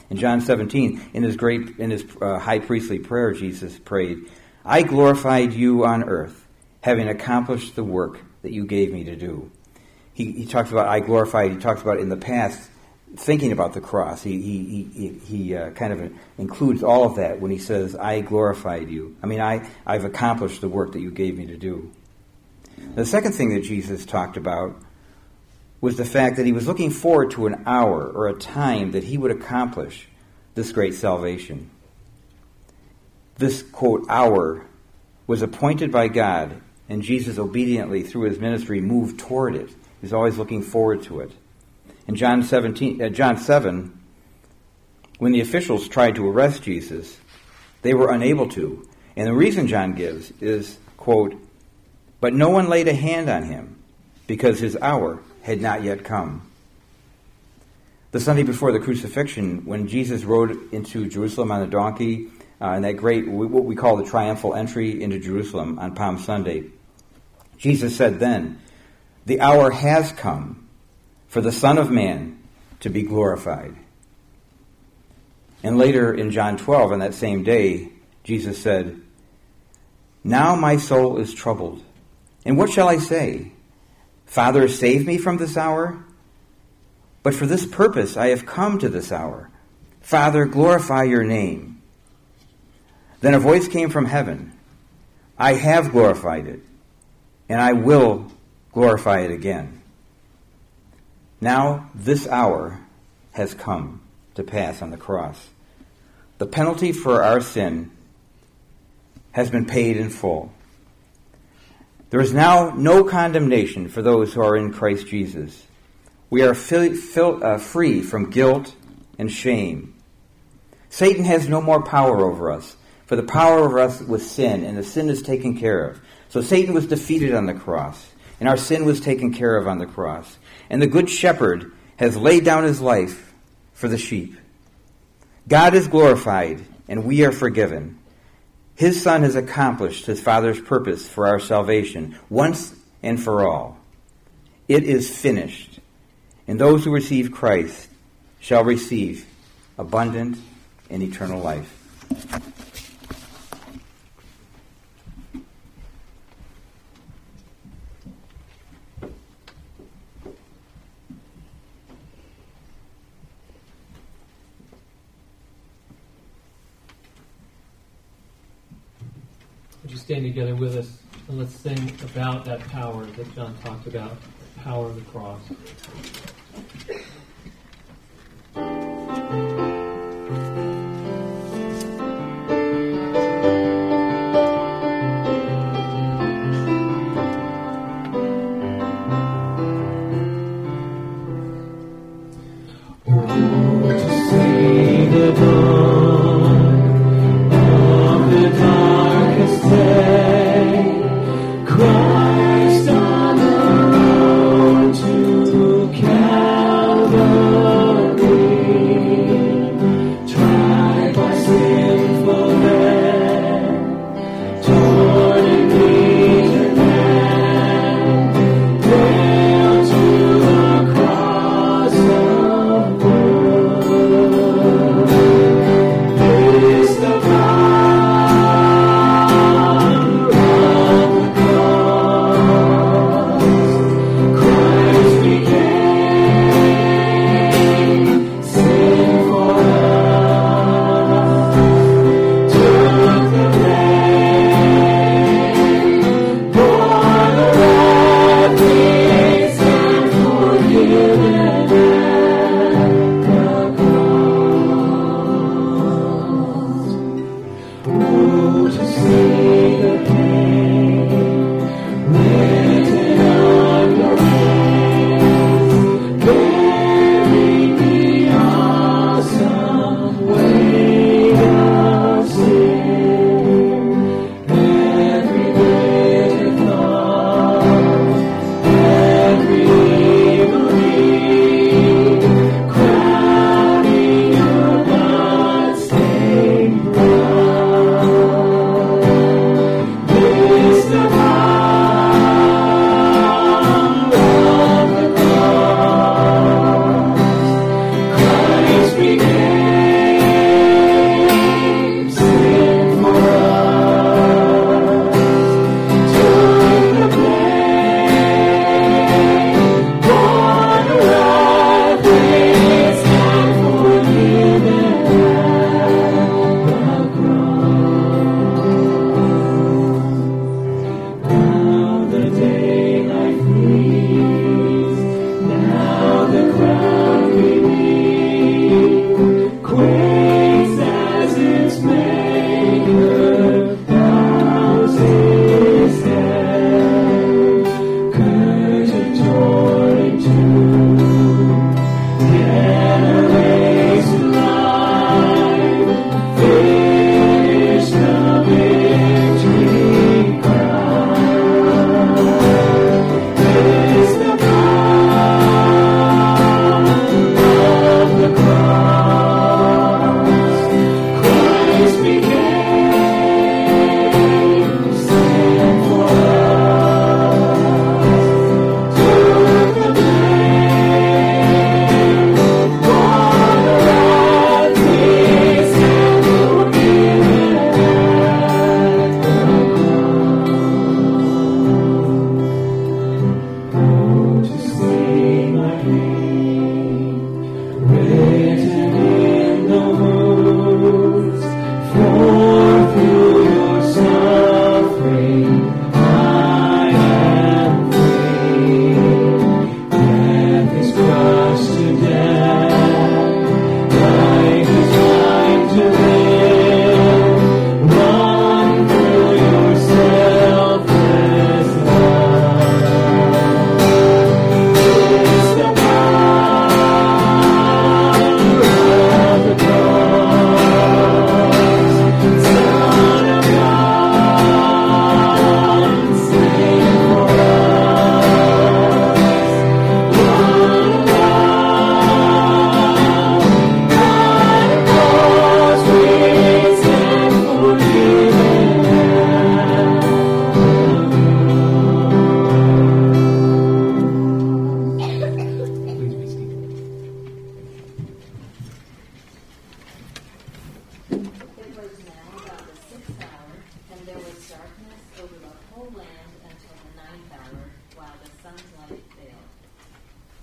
In John seventeen, in his great, in his uh, high priestly prayer, Jesus prayed, "I glorified you on earth, having accomplished the work that you gave me to do." He, he talks about I glorified. He talks about in the past, thinking about the cross. He he he, he uh, kind of includes all of that when he says, "I glorified you." I mean, I I've accomplished the work that you gave me to do. The second thing that Jesus talked about was the fact that he was looking forward to an hour or a time that he would accomplish this great salvation. This, quote, hour was appointed by God, and Jesus obediently, through his ministry, moved toward it. He was always looking forward to it. In John seventeen, uh, John seven, when the officials tried to arrest Jesus, they were unable to. And the reason John gives is, quote, "But no one laid a hand on him, because his hour had not yet come." The Sunday before the crucifixion, when Jesus rode into Jerusalem on a donkey, uh, in that great, what we call the triumphal entry into Jerusalem on Palm Sunday, Jesus said then, "The hour has come for the Son of Man to be glorified." And later in John twelve, on that same day, Jesus said, "Now my soul is troubled, and what shall I say? Father, save me from this hour? But for this purpose I have come to this hour. Father, glorify your name." Then a voice came from heaven, "I have glorified it, and I will glorify it again." Now this hour has come to pass on the cross. The penalty for our sin has been paid in full. There is now no condemnation for those who are in Christ Jesus. We are fi- fi- uh, free from guilt and shame. Satan has no more power over us, for the power over us was sin, and the sin is taken care of. So Satan was defeated on the cross, and our sin was taken care of on the cross. And the Good Shepherd has laid down his life for the sheep. God is glorified, and we are forgiven. His Son has accomplished his Father's purpose for our salvation once and for all. It is finished, and those who receive Christ shall receive abundant and eternal life. Would you stand together with us and let's sing about that power that John talked about, the power of the cross. Oh, to see the dawn of the darkest day, Christ on the road to Calvary.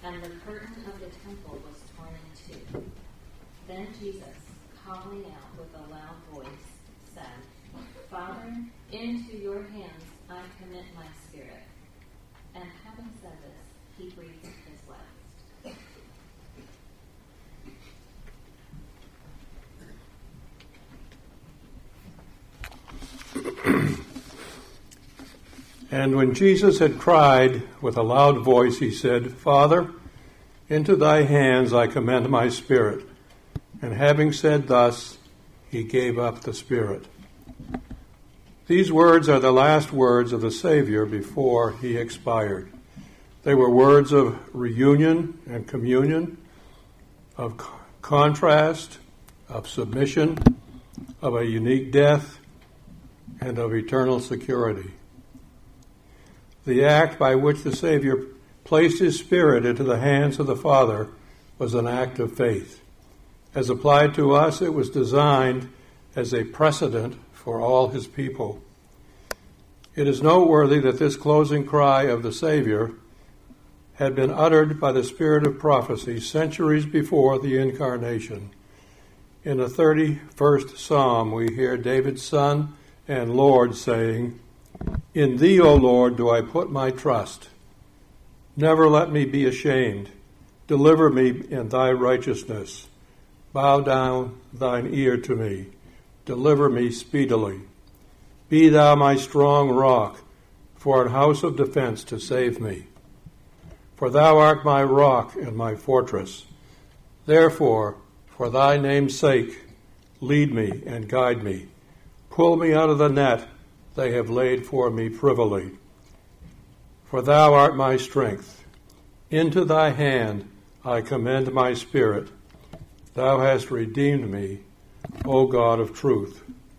and the curtain of the temple was torn in two. Then Jesus, calling out with a loud voice, said, Father, into your hands I commit my spirit. And having said this, he breathed his last. And when Jesus had cried with a loud voice, he said, Father, into thy hands I commend my spirit. And having said thus, he gave up the spirit. These words are the last words of the Savior before he expired. They were words of reunion and communion, of c- contrast, of submission, of a unique death, and of eternal security. The act by which the Savior placed his Spirit into the hands of the Father was an act of faith. As applied to us, it was designed as a precedent for all his people. It is noteworthy that this closing cry of the Savior had been uttered by the Spirit of prophecy centuries before the Incarnation. In the thirty-first Psalm, we hear David's son and Lord saying, In thee, O Lord, do I put my trust. Never let me be ashamed. Deliver me in thy righteousness. Bow down thine ear to me. Deliver me speedily. Be thou my strong rock, for an house of defense to save me. For thou art my rock and my fortress. Therefore, for thy name's sake, lead me and guide me. Pull me out of the net they have laid for me privily. For thou art my strength. Into thy hand I commend my spirit. Thou hast redeemed me, O God of truth.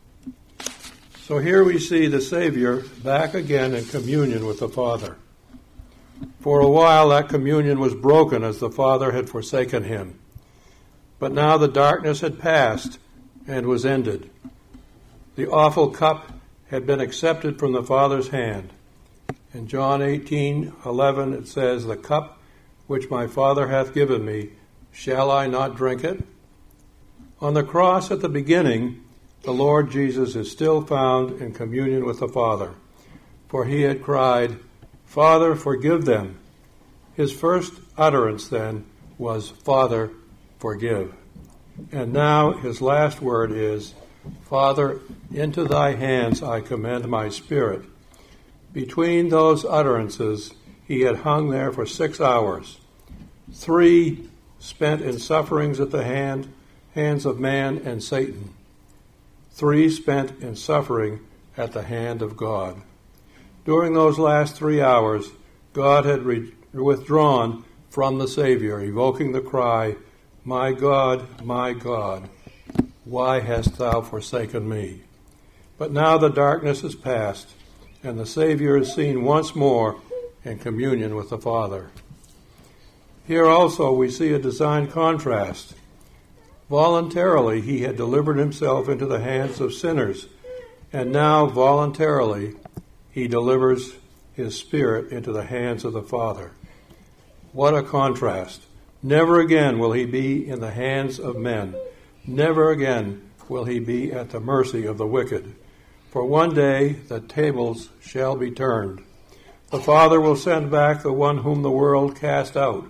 So here we see the Savior back again in communion with the Father. For a while that communion was broken as the Father had forsaken him. But now the darkness had passed and was ended. The awful cup had been accepted from the Father's hand. In John eighteen eleven it says, The cup which my Father hath given me, shall I not drink it? On the cross at the beginning, the Lord Jesus is still found in communion with the Father, for he had cried, Father, forgive them. His first utterance then was, Father, forgive. And now his last word is, Father, into thy hands I commend my spirit. Between those utterances, he had hung there for six hours, three spent in sufferings at the hand, hands of man and Satan, three spent in suffering at the hand of God. During those last three hours, God had re- withdrawn from the Savior, evoking the cry, My God, my God, why hast thou forsaken me? But now the darkness is past, and the Savior is seen once more in communion with the Father. Here also we see a design contrast. Voluntarily he had delivered himself into the hands of sinners, and now voluntarily he delivers his Spirit into the hands of the Father. What a contrast. Never again will he be in the hands of men. Never again will he be at the mercy of the wicked. For one day the tables shall be turned. The Father will send back the one whom the world cast out.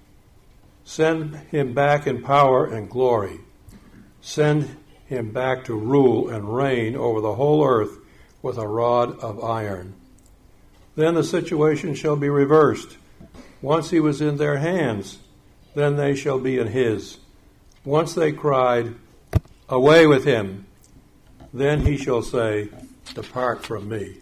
Send him back in power and glory. Send him back to rule and reign over the whole earth with a rod of iron. Then the situation shall be reversed. Once he was in their hands, then they shall be in his. Once they cried, Away with him, then he shall say, Depart from me.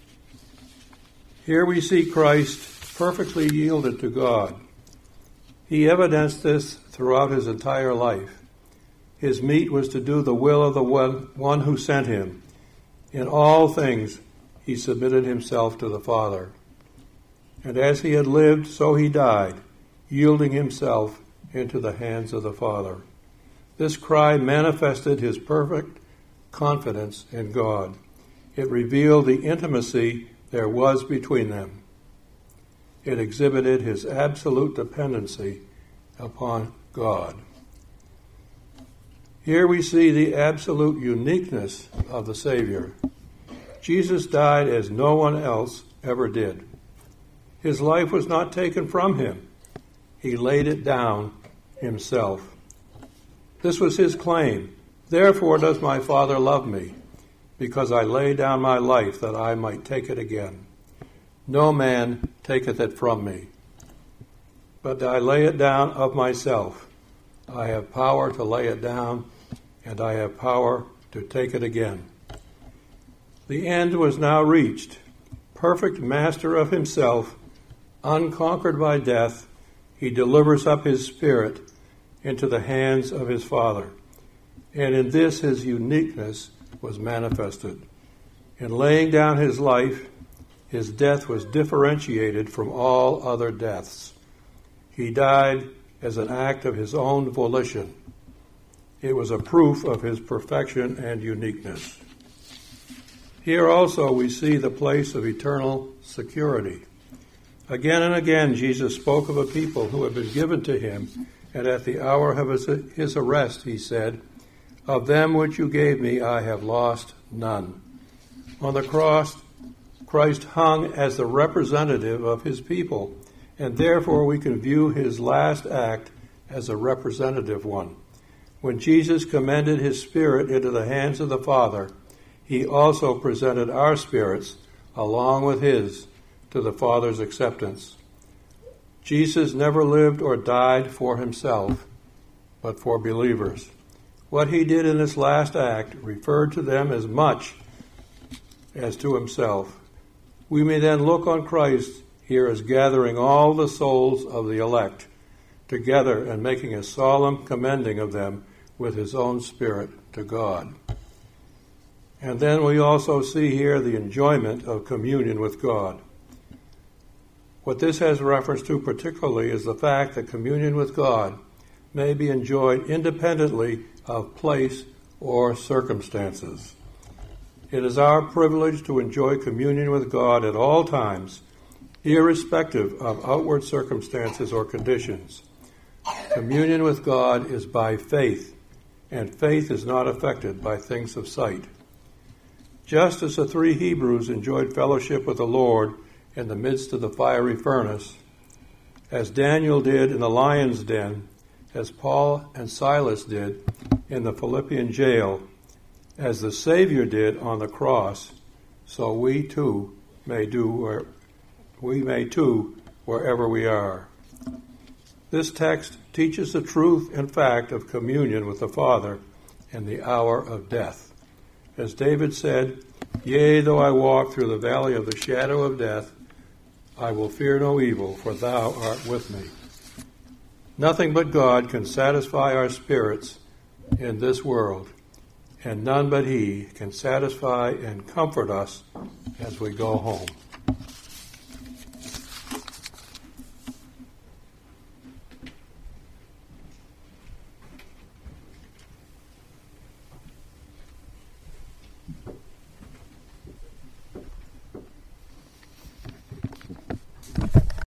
Here we see Christ perfectly yielded to God. He evidenced this throughout his entire life. His meat was to do the will of the one, one who sent him. In all things he submitted himself to the Father. And as he had lived, so he died, yielding himself into the hands of the Father. This cry manifested his perfect confidence in God. It revealed the intimacy there was between them. It exhibited his absolute dependency upon God. Here we see the absolute uniqueness of the Savior. Jesus died as no one else ever did. His life was not taken from him. He laid it down himself. This was his claim. Therefore does my Father love me, because I lay down my life that I might take it again. No man taketh it from me, but I lay it down of myself. I have power to lay it down, and I have power to take it again. The end was now reached. Perfect master of himself, unconquered by death, he delivers up his spirit into the hands of his Father. And in this his uniqueness was manifested. In laying down his life, his death was differentiated from all other deaths. He died as an act of his own volition. It was a proof of his perfection and uniqueness. Here also we see the place of eternal security. Again and again Jesus spoke of a people who had been given to him, and at the hour of his, his arrest he said, "Of them which you gave me I have lost none." On the cross, Christ hung as the representative of his people, and therefore we can view his last act as a representative one. When Jesus commended his spirit into the hands of the Father, he also presented our spirits, along with his, to the Father's acceptance. Jesus never lived or died for himself, but for believers. What he did in this last act referred to them as much as to himself. We may then look on Christ here as gathering all the souls of the elect together and making a solemn commending of them with his own Spirit to God. And then we also see here the enjoyment of communion with God. What this has reference to particularly is the fact that communion with God may be enjoyed independently of place or circumstances. It is our privilege to enjoy communion with God at all times, irrespective of outward circumstances or conditions. Communion with God is by faith, and faith is not affected by things of sight. Just as the three Hebrews enjoyed fellowship with the Lord in the midst of the fiery furnace, as Daniel did in the lion's den, as Paul and Silas did in the Philippian jail, as the Savior did on the cross, so we too may do where we may too wherever we are. This text teaches the truth and fact of communion with the Father in the hour of death. As David said, "Yea, though I walk through the valley of the shadow of death, I will fear no evil, for thou art with me." Nothing but God can satisfy our spirits in this world, and none but he can satisfy and comfort us as we go home.